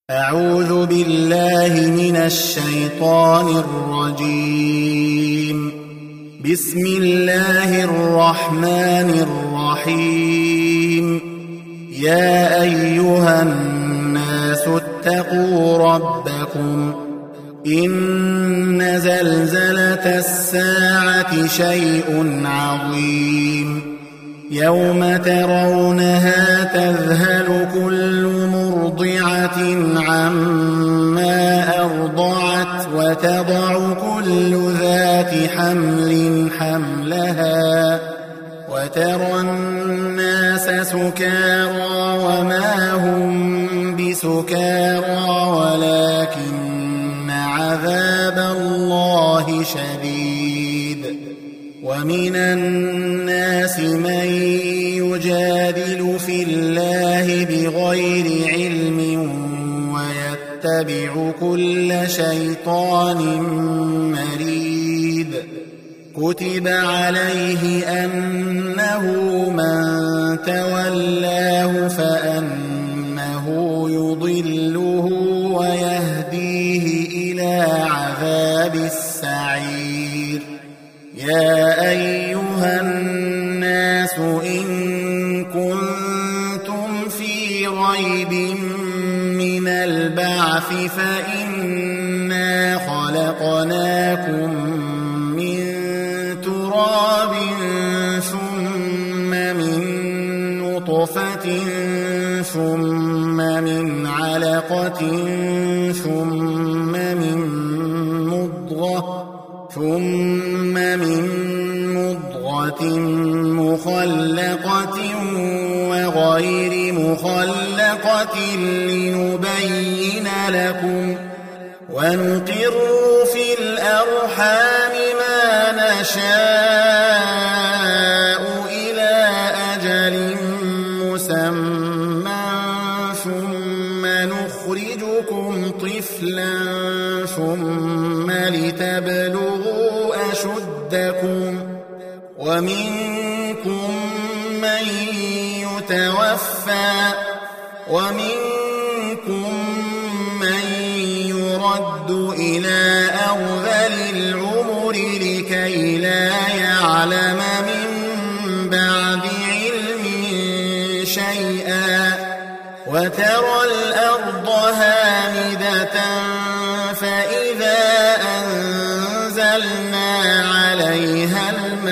أعوذ بالله من الشيطان الرجيم. بسم الله الرحمن الرحيم. يا أيها الناس اتقوا ربكم إن زلزلة الساعة شيء عظيم يوم ترونها تذهل كل مرضعة عما أرضعت وتضع كل ذات حمل حملها وترى الناس سكارى وما هم بسكارى ولكن عذاب الله شديد. ومن الناس من يجادل في الله بغير علم ويتبع كل شيطان مريد. كتب عليه أنه من تولاه فأنه يضله ويهديه إلى عذاب السعير. يا أيها الناس إن كنتم في ريب من البعث فإنا خلقناكم من تراب ثم من نطفة ثم من علقة ثم من مضغة مخلقة وغير مخلقة لنبين لكم ونقر في الأرحام ما نشاء إلى أجل مسمى ثم نخرجكم طفلا ثم لتبلغوا أشدكم ومنكم من يتوفى ومنكم من يرد إلى أرذل العمر لكي لا يعلم من بعد علم شيئا. وترى الأرض هامدة فإذا أنزلنا عليها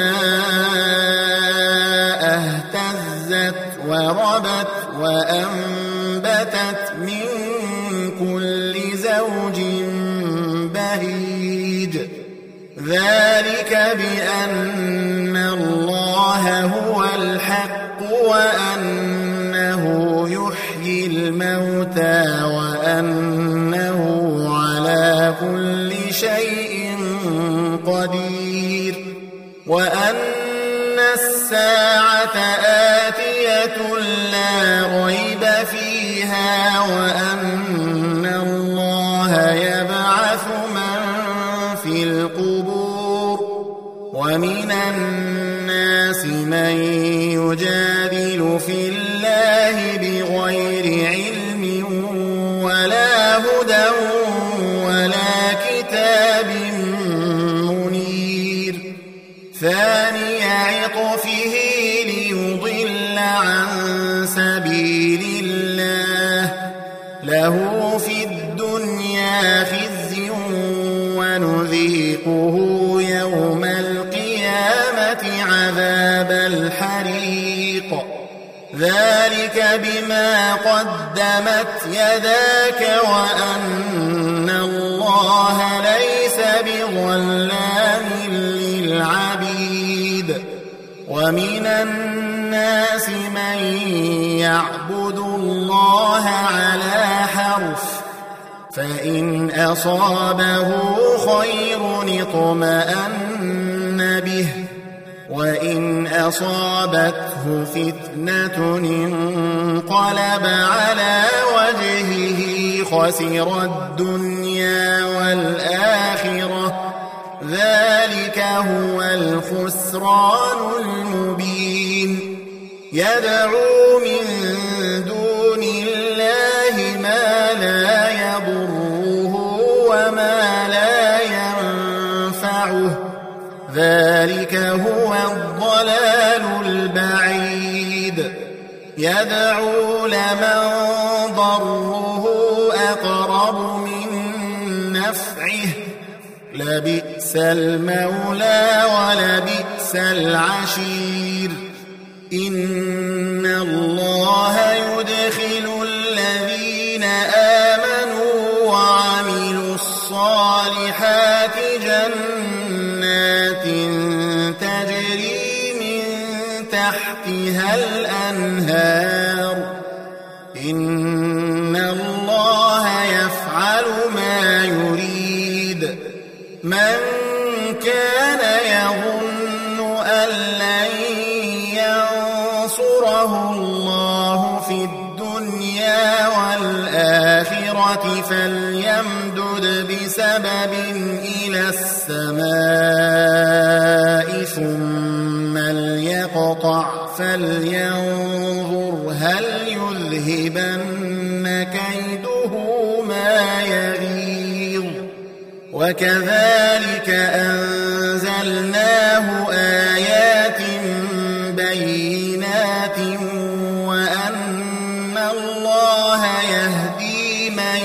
الماء اهتزت وربت وأنبتت من كل زوج بهيج. ذلك بأن الله هو الحق وأنه يحيي الموتى وأنه على كل شيء قدير وأن الساعة آتية لا ريب فيها وأن الله يبعث من في القبور. ومن الناس من يجادل في الله بغير علم ولا هدى ولا كتاب منير. ثاني عطفه ليضل عن سبيل الله له في الدنيا خزي ونذيقه يوم القيامة عذاب الحريق. ذلك بما قدمت يداك وأن الله ليس بظلام للعبيد. ومن الناس من يعبد الله على حرف فإن أصابه خير اطمأن به وإن أصابته فتنة انقلب على وجهه خسر الدنيا والآخرة. ذلك هو الخسران المبين. يدعو من دون الله ما لا يضره وما لا ينفعه، ذلك هو الضلال البعيد. يدعو لمن ضره أقرب من نفعه، لبئس المولى ولبئس العشير. إن الله يدخل الذين آمنوا وعملوا الصالحات جنات تجري من تحتها الأنهار. إن الله يفعل ما يريد. من كان يظن أن لن ينصره الله في الدنيا والآخرة فليمدد بسبب إلى السماء ثم ليقطع فلينظر هل يذهبن كيده ما يغيظ. وكذلك أنزلناه آيات بينات وأن الله يهدي من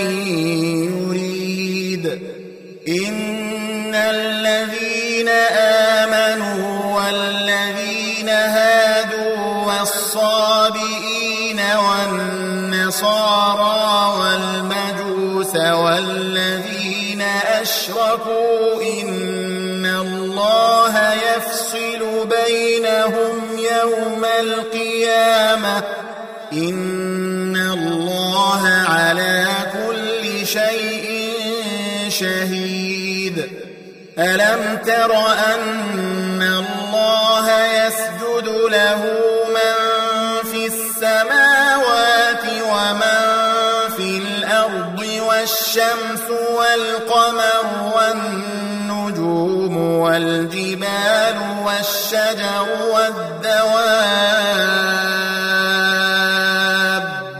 يريد. إن الذين آمنوا والذين هادوا والصابئين والنصارى والمجوس والذين أشركوا إن الله يفصل بينهم يوم القيامة. إن الله على كل شيء شهيد. ألم تر أن الله يسجد له من في السماوات ومن في الأرض والشمس والقمر والنجوم والجبال والشجر والدواب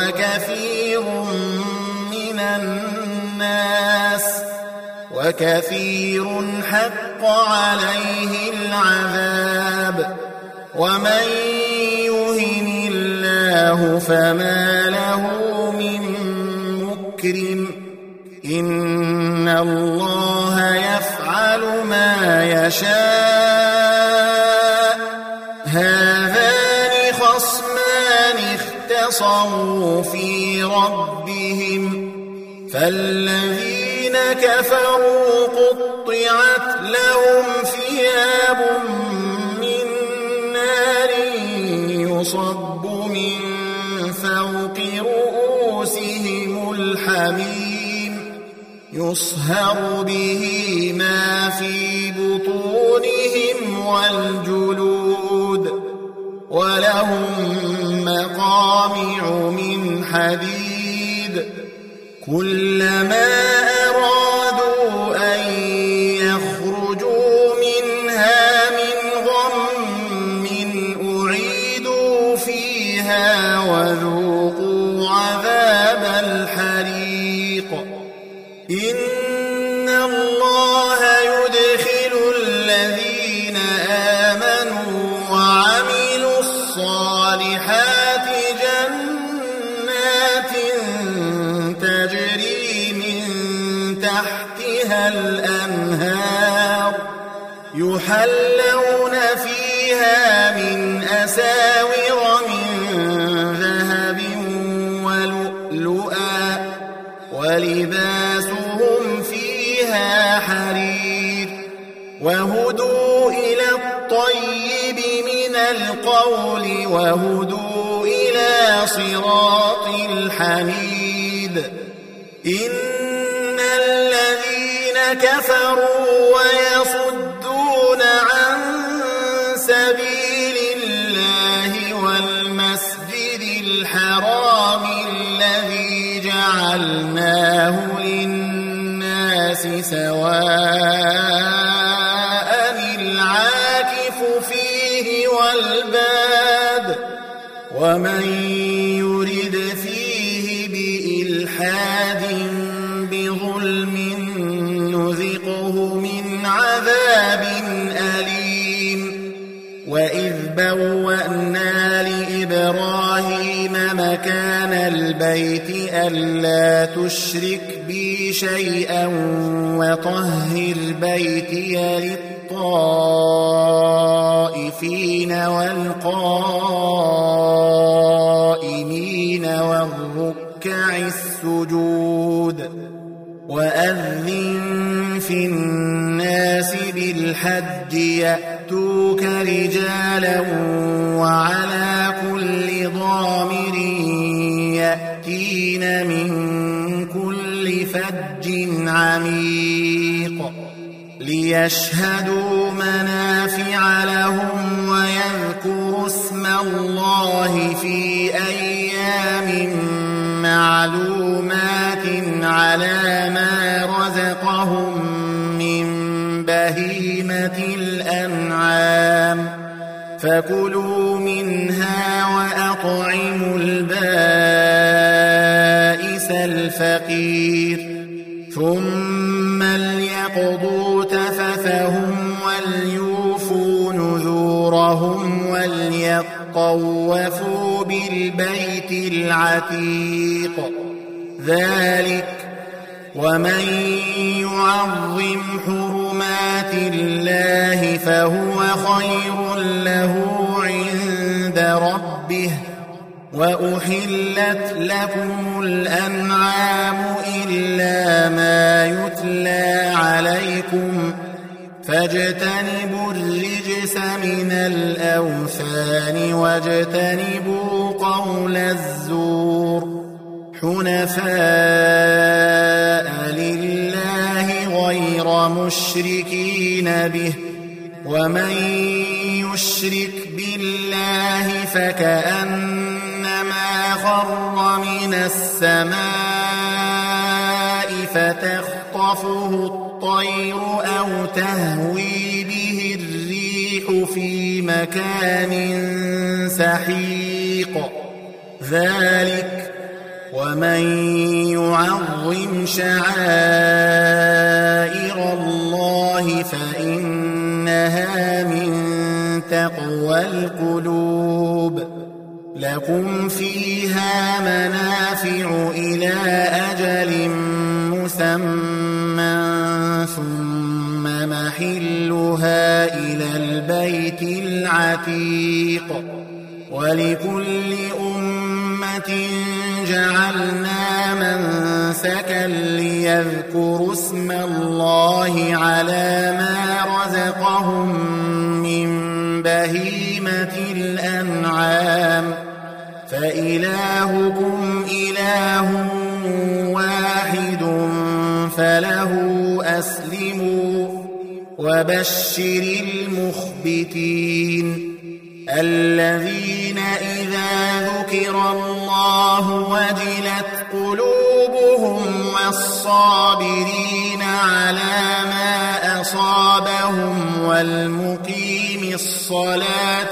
وكثير حق عليه العذاب. ومن يهن الله فما له من مكرم. إن الله يفعل ما يشاء. هذان خصمان اختصموا في ربهم فالذين كفروا قطعت لهم ثياب من نار يصب من فوق رؤوسهم الحميم يصهر به ما في بطونهم والجلود ولهم مقامع من حديد كلما أرادوا أن يخرجوا منها من غم أعيدوا فيها وذوقوا عذاب الحريق. إن الله يدخل الذين آمنوا وعملوا الصالحات جنات تجري من تحتها الأنهار يحلون فيها من أساور من ذهب ولؤلؤا ولباسهم فيها حرير وهدوا إلى الطيب من القول وهدوا إلى صراط الحميد. إن الذين كفروا ويصدون عن سبيل الله والمسجد الحرام الذي جعلناه للناس سواء العاكف فيه والباد ومن يرد فيه بإلحاد باد بظلم نذقه من عذاب أليم وإذ بوأنا لإبراهيم مكان البيت ألا تشرك بي شيئا وطهر بيتي للطائفين والقائمين والركع السجود وأذن في الناس بالحج يأتوك رجالا وعلى كل ضامر يأتين من كل فج عميق ليشهدوا منافع لهم ويذكروا اسم الله في أيام معلومات على ما رزقهم من بهيمة الأنعام فكلوا منها وأطعموا البائس الفقير ثم ليقضوا تفثهم وليوفوا نذورهم وليطوفوا بالبيت العتيق ذلك ومن يعظم حرمات الله فهو خير له عند ربه وأحلت لكم الأنعام إلا ما يتلى عليكم فاجتنبوا الرجس من الأوثان واجتنبوا قول الزور حنفاء لله غير مشركين به ومن يشرك بالله فكأنما خر من السماء فتخطفه الطير أو تهوي به الريح في مكان سحيق ذلك ومن يعظم شعائر الله فإنها من تقوى القلوب لكم فيها منافع إلى أجل مسمى ثم محلها إلى البيت العتيق ولكل أمة جعلنا منسكا ليذكروا اسم الله على ما رزقهم من بهيمة الأنعام فإلهكم إله واحد فله أسلموا وبشر المخبتين الذين إذا ذكر الله وجلت قلوبهم والصابرين على ما أصابهم والمقيم الصلاة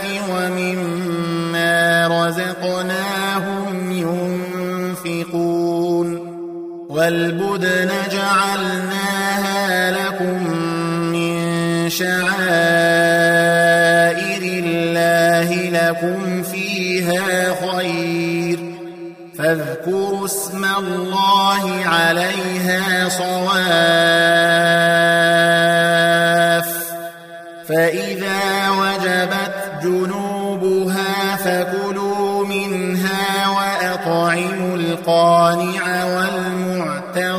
ومما رزقناهم ينفقون والبدن جعلناها لكم من شعائر الله لكم فيها خير فاذكروا اسم الله عليها صواف فإذا وجبت جنوبها فكلوا منها وأطعموا القانع والمعتر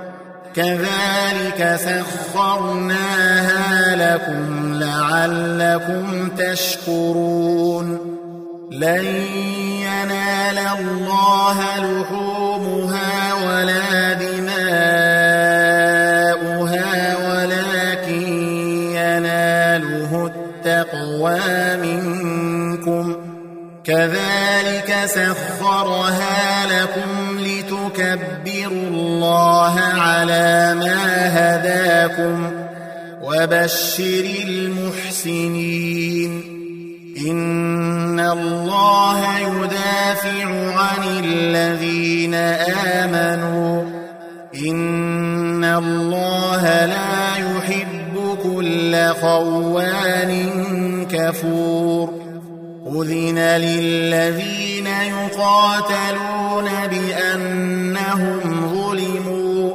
كذلك سخرناها لكم لعلكم تشكرون لن ينال الله لحومها ولا دماؤها ولكن يناله التقوى منكم كذلك سخرها لكم لتكبروا الله على ما هداكم وبشر المحسنين إن الله يدافع عن الذين آمنوا إن الله لا يحب كل خوان كفور أذن للذين يقاتلون بأنهم ظلموا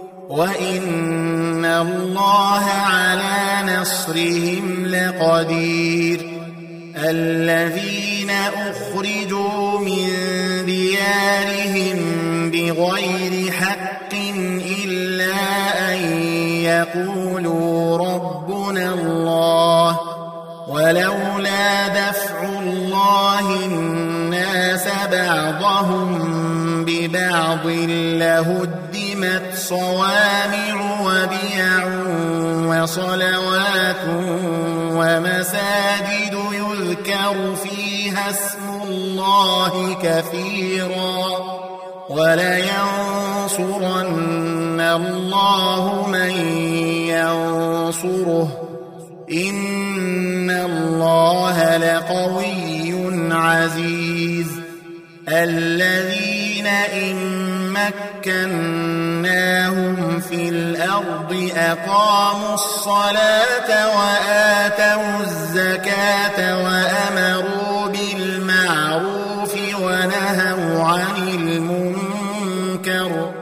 وإن الله على نصرهم لقدير الذين أخرجوا من ديارهم بغير حق إلا أن يقولوا ربنا الله ولولا دفع الله الناس بعضهم ببعض لهدمت صوامع وبيع وصلوات ومساجد يذكر فيها اسم الله كثيرا ولينصرن الله من ينصره إن الله لقوي عزيز الذين إن مكناهم في الأرض أقاموا الصلاة وآتوا الزكاة وأمروا بالمعروف ونهوا عن المنكر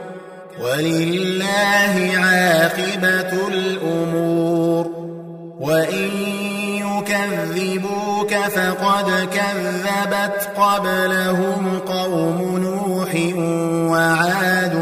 ولله عاقبة الأمور وإن يكذبوك فقد كذبت قبلهم قوم نوح وعاد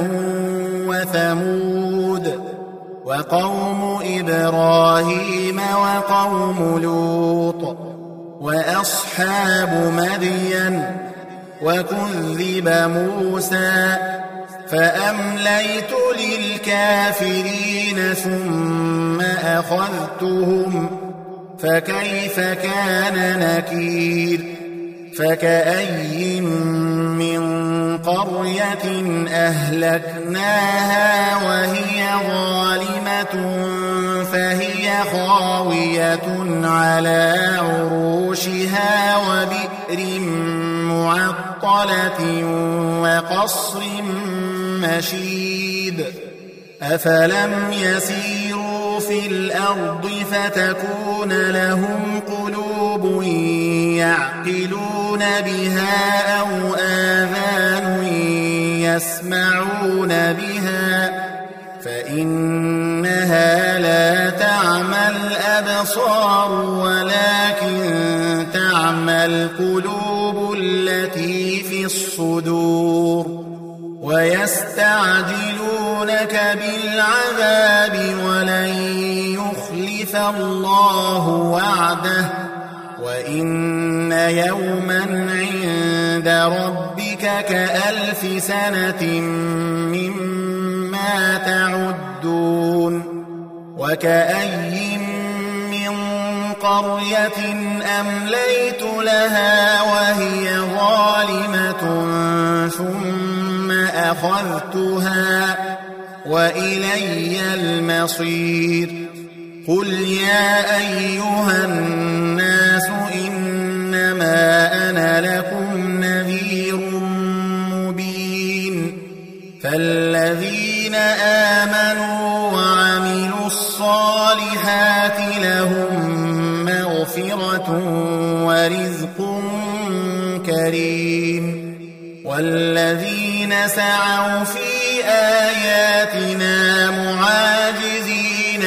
وثمود وقوم إبراهيم وقوم لوط وأصحاب مدين وكذب موسى فأمليت للكافرين ثم أخذتهم فكيف كان نكير فكأي من قرية أهلكناها وهي ظالمة فهي خاوية على عروشها وبئر معطلة وقصر مشيد أفلم يسيروا في الأرض فتكون لهم قلوب يعقلون بها أو آذان يسمعون بها فإنها لا تعمى الأبصار ولكن تعمى القلوب التي في الصدور ويستعجلونك بالعذاب ولن يخلف الله وعده وإن يوما عند ربك كألف سنة مما تعدون وكأي من قرية أمليت لها وهي ظالمة ثم أخذتها وإلي المصير قل يا أيها الناس إنما أنا لكم نذير مبين فالذين آمنوا وعملوا الصالحات لهم مغفرة ورزق كريم والذين سعوا في آياتنا معاجزين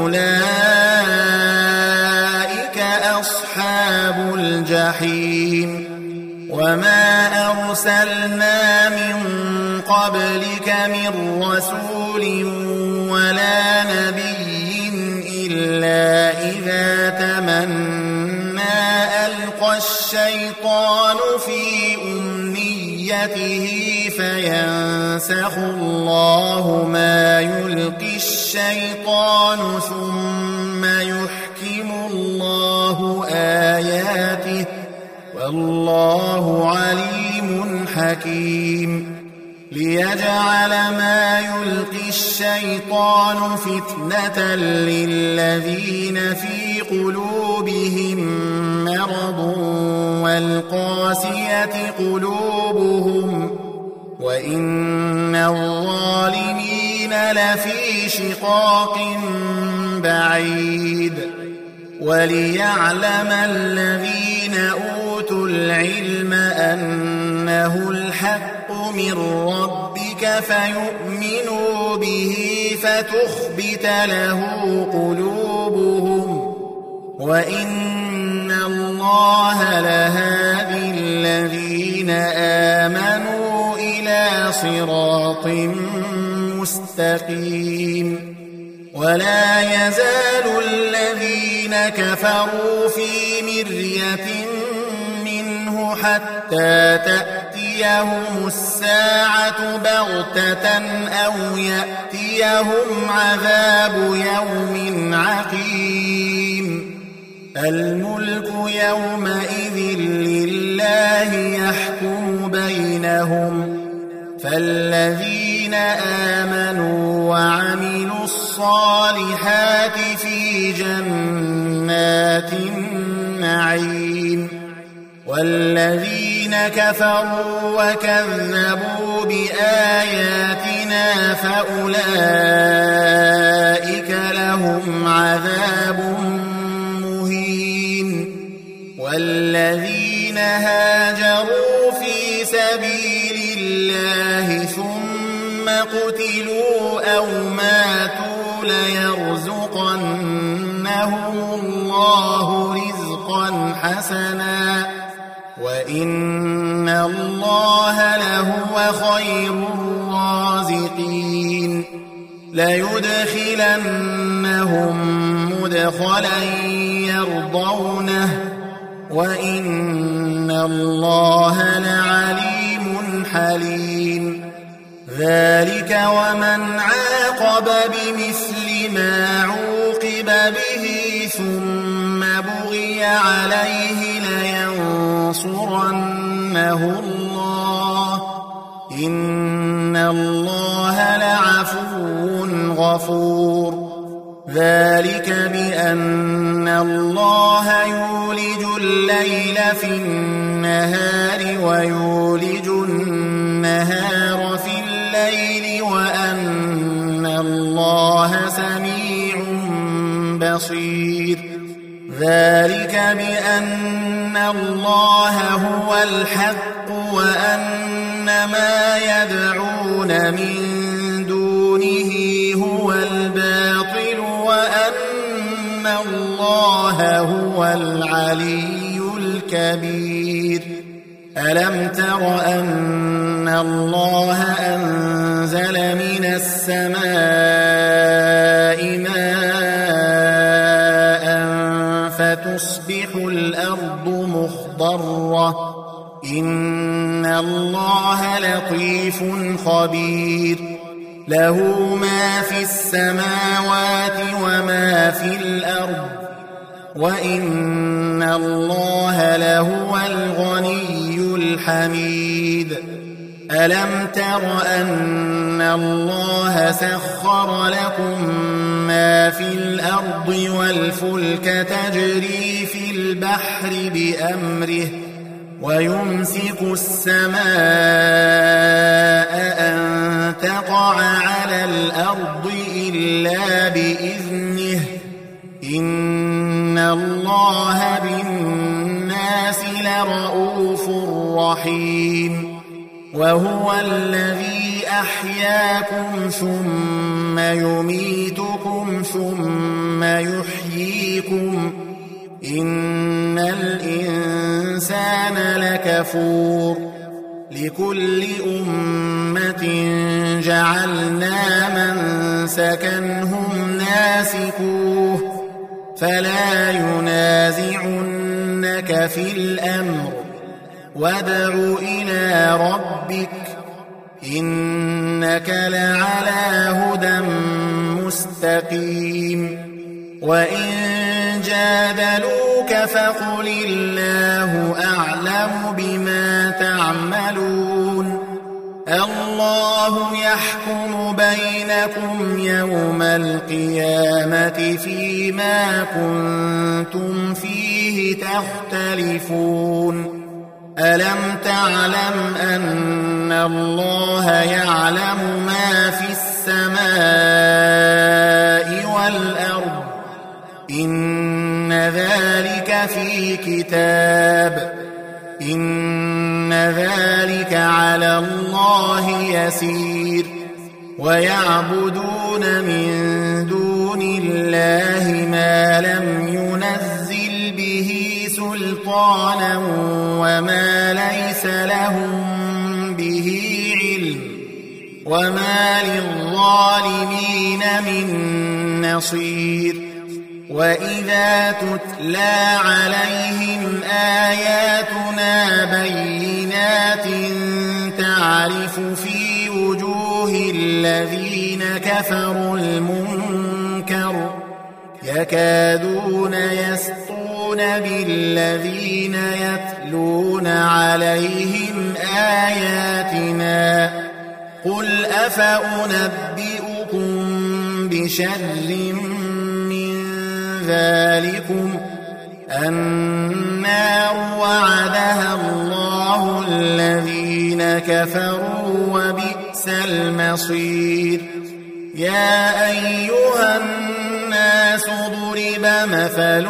أولئك أصحاب الجحيم وما أرسلنا من قبلك من رسول ولا نبي إلا إذا تمنى ألقى الشيطان في أمنيته فينسخ الله ما يلقي الشيطان ثم يحكم الله آياته والله عليم حكيم ليجعل ما يلقي الشيطان فتنة للذين في قلوبهم مرض والقاسية قلوبهم وإن الظالمين لفي شقاق بعيد وليعلم الذين أوتوا العلم أنه الحق من ربك فيؤمنوا به فتخبت له قلوبهم وإن الله لهادي الذين آمنوا إلى صراط مستقيم ولا يزال الذين كفروا في مرية منه حتى تأتيهم الساعة بغتة أو يأتيهم عذاب يوم عقيم الملك يومئذ لله يحكم بينهم فالذين آمنوا وعملوا الصالحات في جنات النعيم والذين كفروا وكذبوا بآياتنا فأولئك لهم عذاب مهين والذين هاجروا في سبيل الله ثم قتلوا أو ماتوا ليرزقنهم الله رزقا حسنا وإن الله لهو خير الرازقين ليدخلنهم مدخلا يرضونه وإن الله لعليم حليم ذلك ومن عاقب بمثل ما عوقب به ثم بغي عليه لينصرنه الله إن الله لعفو غفور ذلك بأن الله يولج الليل في النهار ويولج النهار في الليل وأن الله سميع بصير ذلك بأن الله هو الحق وأن ما يدعون من دونه هو الباطل وأن الله هو العلي الكبير ألم تر أن الله أنزل من السماء ماء فتصبح الأرض مخضرة إن الله لطيف خبير له ما في السماوات وما في الأرض وإن الله لهو الغني الحميد ألم تر أن الله سخر لكم ما في الأرض والفلك تجري في البحر بأمره ويمسك السماء أن تقع على الأرض إلا بإذنه إن الله بالناس لرؤوف رحيم وهو الذي أحياكم ثم يميتكم ثم يحييكم إن الإنسان لكفور لكل أمة جعلنا منسكا هم ناسكوه فلا ينازعنك في الأمر وادع إلى ربك إنك لعلى هدى مستقيم وإن جادلوك فقل الله أعلم بما تعملون الله يحكم بينكم يوم القيامة فيما كنتم فيه تختلفون ألم تعلم أن الله يعلم ما في السماء والأرض إن ذلك في كتاب إن ذلك على الله يسير ويعبدون من دون الله ما لم ينزل به سلطانا وما ليس لهم به علم وما للظالمين من نصير وإذا تتلى عليهم آياتنا بينات تعرف في وجوه الذين كفروا المنكر يكادون يسطون بالذين يتلون عليهم آياتنا قل أفأنبئكم بشر ذلكم النار وعدها الله الذين كفروا وبئس المصير يا أيها الناس ضرب مثل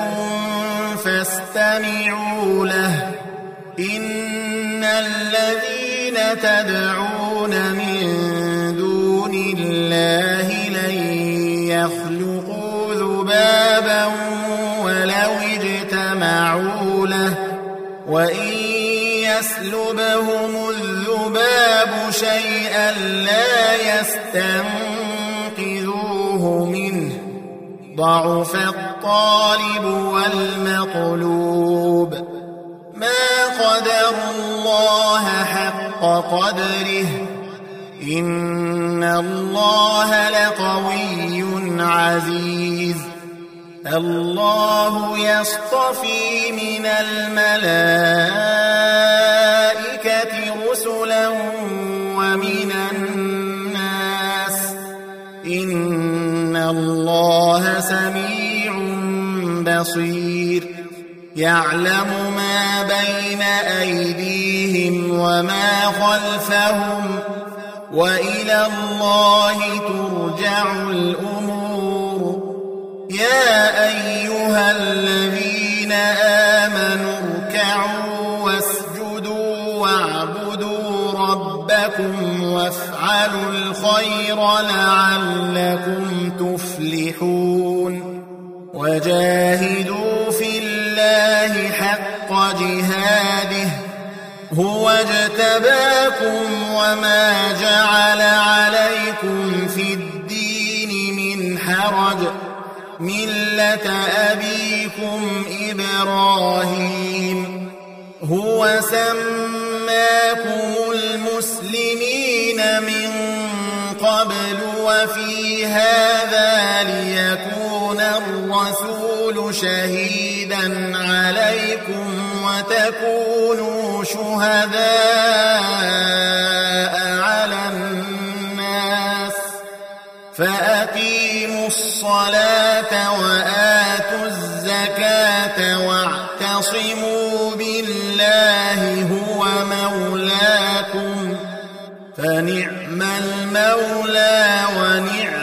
فاستمعوا له إن الذين تدعون من دون الله لن يخلقوا ذبابا ولو اجتمعوا له وإن يسلبهم الذباب شيئا لا يستنقذوه منه ضعف الطالب والمطلوب ما قدروا الله حق قدره إن الله لقوي عزيز الله يصطفي من الملائكة رسلا ومن الناس إن الله سميع بصير يعلم ما بين أيديهم وما خلفهم وإلى الله ترجع الأمور يا أيها الذين آمنوا اركعوا واسجدوا واعبدوا ربكم وافعلوا الخير لعلكم تفلحون وجاهدوا في الله حق جهاده هو اجتباكم وما جعل عليكم في الدين من حرج ملة أبيكم إبراهيم هو سماكم المسلمين من قبل وفي هذا ليكون الرسول شهيدا عليكم وتكونوا شهداء على الناس فأقيموا الصلاة وآتوا الزكاة واعتصموا بالله هو مولاكم فنعم المولى ونعم